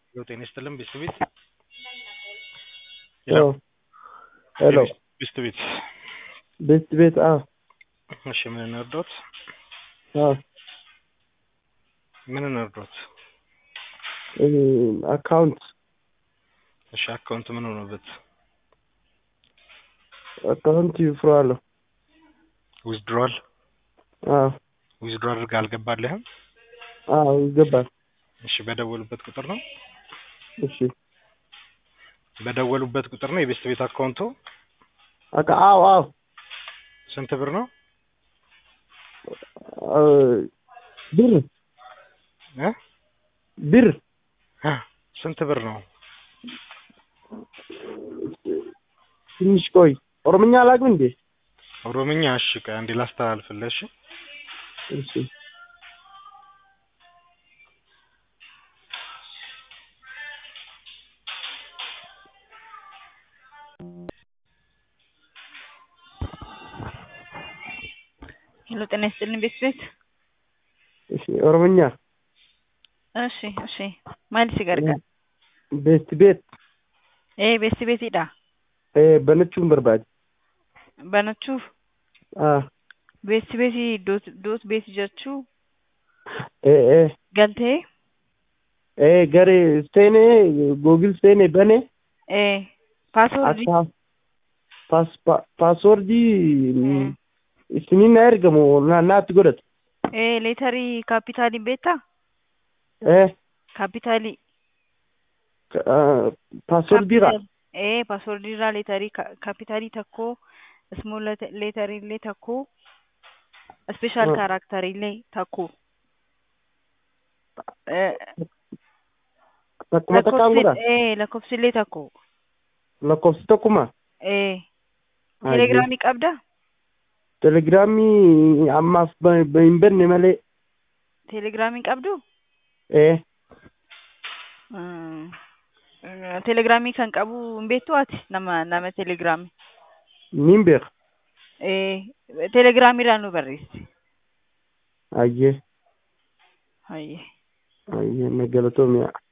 ጤና ይስጥልን ቤት ሄሎ ሄሎ ቤት እሺ ምን እንርዳዎት? ምን እንርዳዎት? አካውንት እሺ አካውንት ምን ሆነበት? አካውንት ይፍራል። ዊዝድሮዋል ዊዝድሮዋል አልገባልህም? ይገባል። እሺ በደወሉበት ቁጥር ነው? እሺ በደወሉበት ቁጥር ነው የቤት ቤት አካውንቱ? አዎ ስንት ብር ነው? ብር ስንት ብር ነው? ትንሽ ቆይ ኦሮምኛ አላውቅም እንዴ? ኦሮምኛ እሺ አንዴ ላስተላልፍልህ። እሺ ሄሎ ጤና ይስጥልን ቤት እሺ ኦሮምኛ እሺ ማለት ሲገርጋ ቤት ቤት ይዳ በነቹም በርባድ በነቹ ቤት ዶት ቤት ጀቹ ገልቴ ገሬ ስቴኔ ጎግል ስቴኔ በኔ ፓስወርዲ isinin ergamo naatti godhate leetari kaapitaali beektaa? kaapitaali paaswordiidha paaswordiirraa leetarii kaapitaalii tokko small leetariillee tokko special kaaraktariillee tokko takkuma takkaan godha lakkoofsillee tokko lakkoofsi tokkuma telegiraamii qabda? telegiraamii ammaaf hin benne malee. telegiraamii qabdu? telegiraamii kan qabu hin beektu ati nama telegiraamii? Nin beeka. telegiraamiidhaan nu barreessi. Ayyee. Nagalatoomii.